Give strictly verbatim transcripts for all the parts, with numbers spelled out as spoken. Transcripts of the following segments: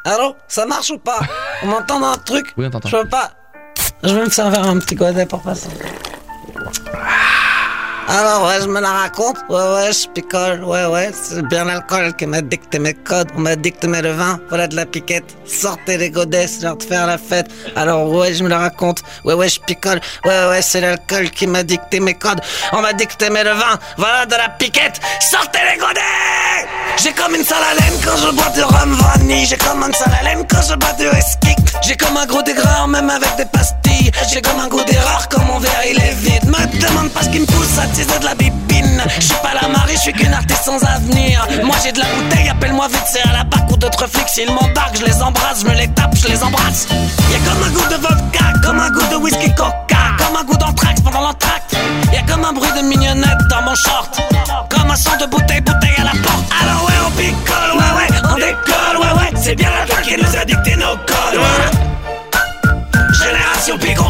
Allô, ça marche ou pas? On m'entend dans un truc? Oui, on t'entend. Je veux pas. Je vais me servir un petit godet pour passer. Alors ouais, je me la raconte. Ouais, ouais, je picole. Ouais, ouais, c'est bien l'alcool qui m'a dicté mes codes. On m'a dicté le vin. Voilà de la piquette. Sortez les godets, c'est l'heure de faire la fête. Alors ouais, je me la raconte. Ouais, ouais, je picole. Ouais, ouais, c'est l'alcool qui m'a dicté mes codes. On m'a dicté le vin. Voilà de la piquette. Sortez les godets. J'ai comme une sale haleine quand je bois du rhum vanille. J'ai comme une sale haleine quand je bois du whisky. J'ai comme un gros dégras, même avec des pastilles. J'ai comme un goût d'erreur quand mon verre il est vide. Me demande pas ce qui me pousse à teaser de la bibine. Je suis pas la Marie, je suis qu'une artiste sans avenir. Moi j'ai de la bouteille, appelle-moi vite, c'est à la barque ou d'autres flics. S'ils m'embarquent, je les embrasse, je me les tape, je les embrasse. Y'a comme un goût de vodka, comme un goût de whisky coca, comme un goût d'anthrax pendant l'entracte. Y'a comme un bruit de mignonnette dans mon short, comme un son de bouteille, bouteille à la porte. Alors ouais, on picole, ouais, ouais, on décolle, ouais, ouais. C'est bien la qui nous a dicté nos codes, ouais. Génération Pigon.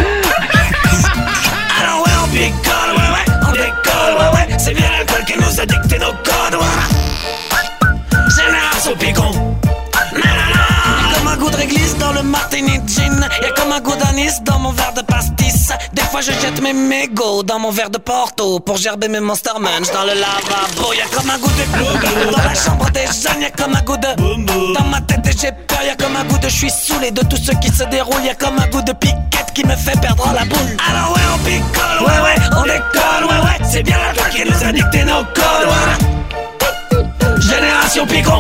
Alors ouais, on picole, ouais, ouais, on décolle, ouais, ouais. C'est bien l'alcool qui nous a dicté nos codes, ouais. Génération Pigon. Y'a comme un goût de réglisse dans le martini gin. Y'a comme un goût d'anis dans mon verre de pastis. Des fois je jette mes mégots dans mon verre de Porto pour gerber mes Monster Munch dans le lavabo. Y'a comme un goût de glou dans la chambre des jeunes. Y'a comme un goût de dans ma tête et j'ai peur. Y'a comme un goût de je suis saoulé de tout ce qui se déroule. Y'a comme un goût de piquette qui me fait perdre la boule. Alors ouais, on picole, ouais, ouais, on décolle, ouais, ouais. C'est bien la qui nous a dicté nos codes, ouais. Génération Pigon.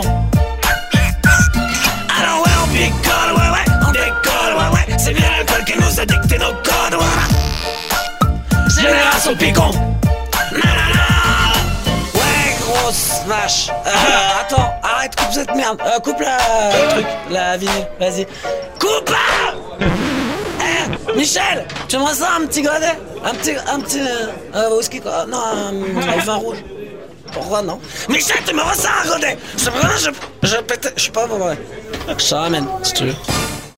Alors ouais, on picole, ouais, ouais, on décolle, ouais, ouais. C'est bien l'alcool qui nous a dicté nos codes, ouais. Génération Pigon. Ouais, grosse vache. Euh, attends, arrête, coupe cette merde. Euh, coupe la euh, truc, la vinyle, vas-y. Coupe là. Eh, Michel, tu me ressens un petit godet? Un petit, un petit, euh, whisky quoi? Non, un, un vin rouge. Pourquoi non? Michel, tu me ressens un godet? Je, je, je, je, je, je suis pas bon, ouais. Je te ramène, si tu veux.